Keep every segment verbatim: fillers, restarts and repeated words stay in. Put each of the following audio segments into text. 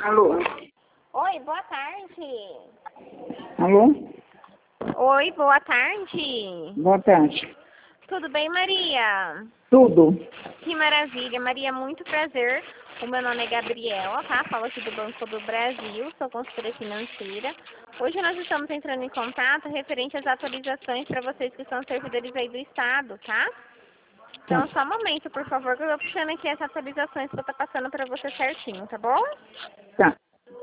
Alô? Oi, boa tarde. Alô? Oi, boa tarde. Boa tarde. Tudo bem, Maria? Tudo. Que maravilha, Maria, muito prazer. O meu nome é Gabriela, tá? Falo aqui do Banco do Brasil, sou consultora financeira. Hoje nós estamos entrando em contato referente às atualizações para vocês que são servidores aí do Estado, tá? Então, Tá. só um momento, por favor, que eu tô puxando aqui as atualizações que eu tô passando para você certinho, tá bom? Tá.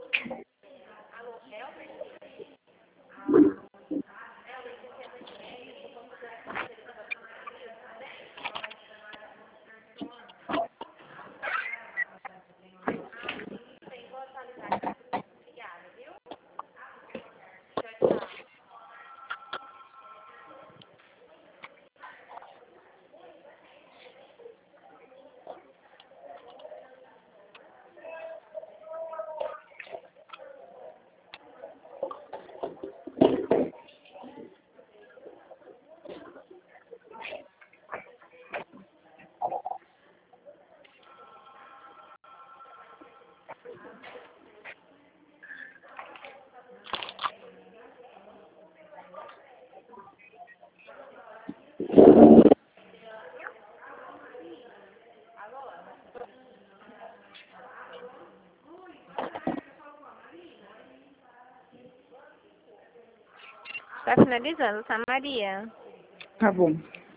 Tá finalizando, tá, Maria? Tá bom.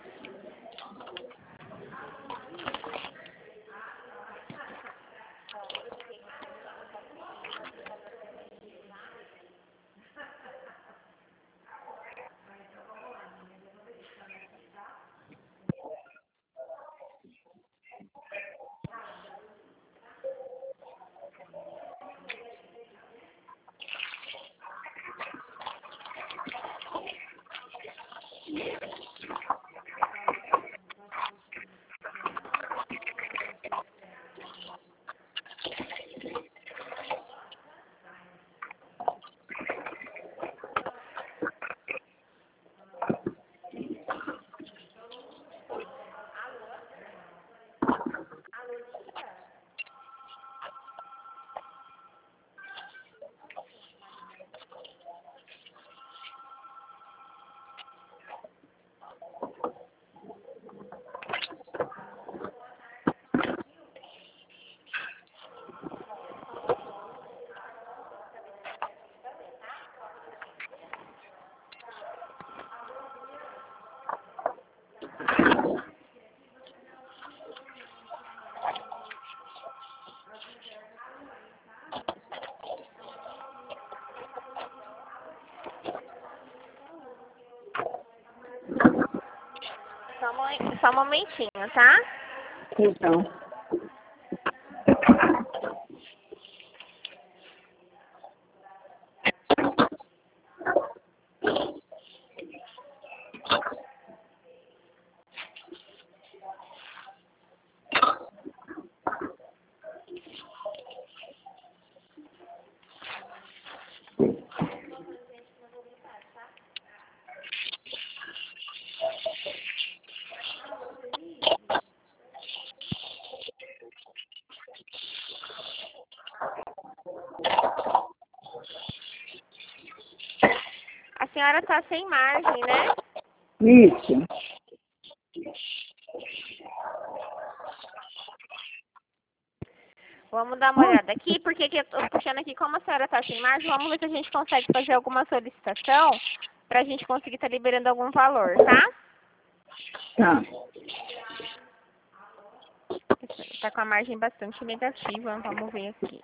Só um, mo- só um momentinho, tá? Então. A senhora tá sem margem, né? Isso. Vamos dar uma olhada aqui, porque que eu tô puxando aqui, como a senhora tá sem margem, vamos ver se a gente consegue fazer alguma solicitação pra gente conseguir estar liberando algum valor, tá? Tá. Tá com a margem bastante negativa, vamos ver aqui.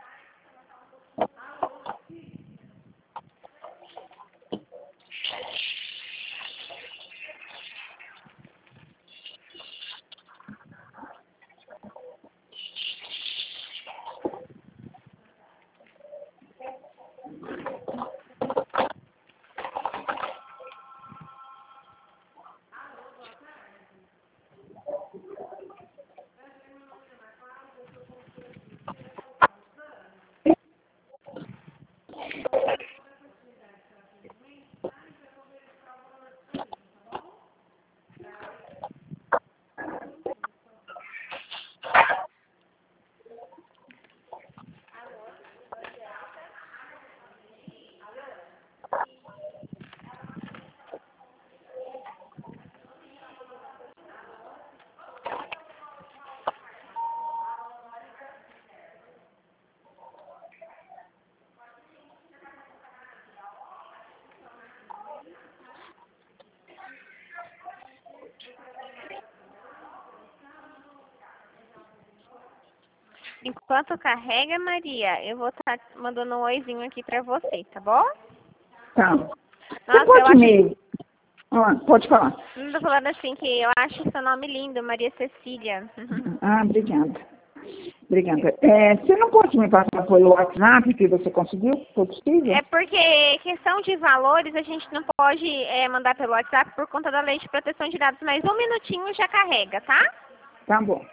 Enquanto carrega, Maria, eu vou estar mandando um oizinho aqui pra você, tá bom? Tá. Nossa, Você eu pode acho... me... Ah, pode falar. Não tô falando assim que eu acho seu nome lindo, Maria Cecília. Ah, obrigada. Obrigada. É, você não pode me passar pelo WhatsApp que você conseguiu? Foi possível? É porque questão de valores a gente não pode é, mandar pelo WhatsApp por conta da lei de proteção de dados, mas um minutinho já carrega, tá? Tá bom.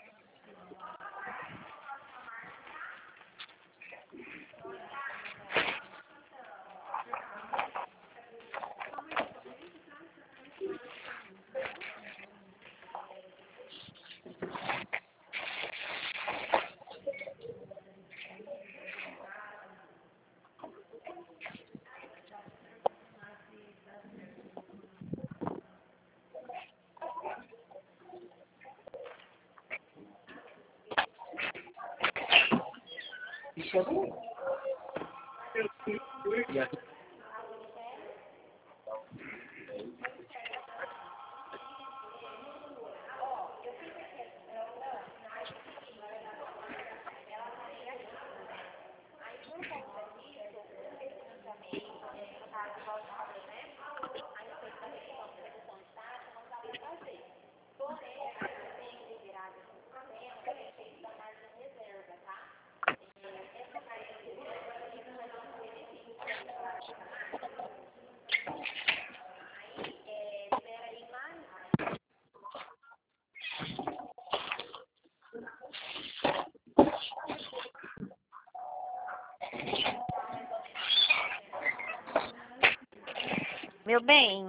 Meu bem,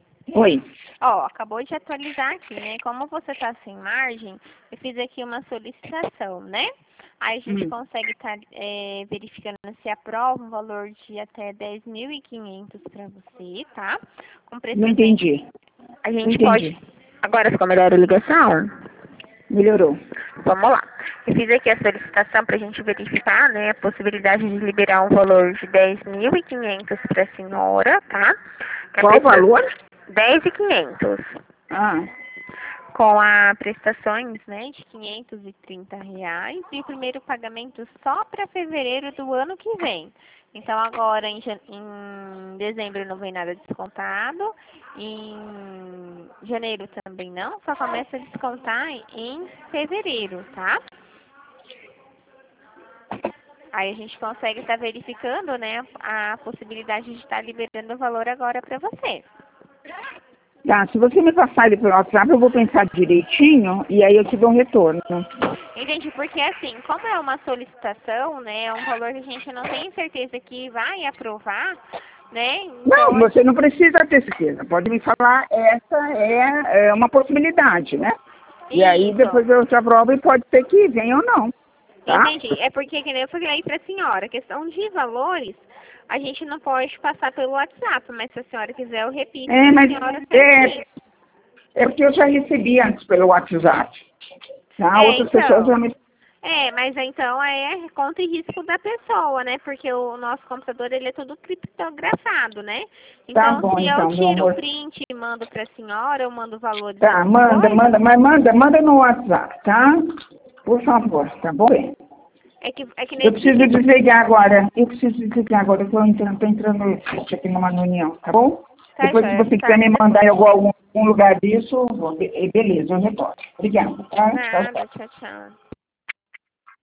Oi. ó, acabou de atualizar aqui, né? Como você tá sem margem, eu fiz aqui uma solicitação, né? Aí a gente Hum. consegue estar verificando se aprova um valor de até dez mil e quinhentos para você, tá? Com preço Não entendi. A Não gente entendi. pode... Agora ficou melhor a ligação? Melhorou. Vamos lá. Eu fiz aqui a solicitação para a gente verificar, né, a possibilidade de liberar um valor de dez mil e quinhentos para a senhora, tá? Que a Qual o presta- valor? dez mil e quinhentos. Ah, Com a prestações, né, de quinhentos e trinta reais e o primeiro pagamento só para fevereiro do ano que vem. Então agora em, jan- em dezembro não vem nada descontado, em janeiro também não, só começa a descontar em fevereiro, tá? Aí a gente consegue estar verificando, né, a possibilidade de estar liberando o valor agora para você. tá. Se você me passar ele pelo WhatsApp, eu vou pensar direitinho e aí eu te dou um retorno. Entende? Porque assim, como é uma solicitação, né, é um valor que a gente não tem certeza que vai aprovar, né? Não, Então, você não precisa ter certeza. Pode me falar, essa é, é uma possibilidade, né? E aí depois isso. eu te aprovo e pode ser que venha ou não, tá? Entendi. É porque, que nem eu falei para a senhora, questão de valores, a gente não pode passar pelo WhatsApp, mas se a senhora quiser, eu repito É, para a mas senhora certinho. é, é porque eu já recebi antes pelo WhatsApp, tá? É, Outras pessoas já então. me... É, mas então é conta e risco da pessoa, né? Porque o nosso computador, ele é todo criptografado, né? Tá Então, bom, se eu então, meu tiro o amor. print e mando para a senhora, eu mando valores Tá, das manda, coisas, manda, mas manda, manda no WhatsApp, tá? Por favor, tá bom? é que, é que Eu nesse preciso tipo... desligar agora. Eu preciso desligar agora. Eu tô entrando, tô entrando aqui numa reunião, tá bom? Tá, Depois, se joia, você quiser tá, me mandar depois. em algum, algum lugar disso, be- beleza, eu retorno. Obrigada, tá? Tchau, tchau. Nada, tchau, tchau.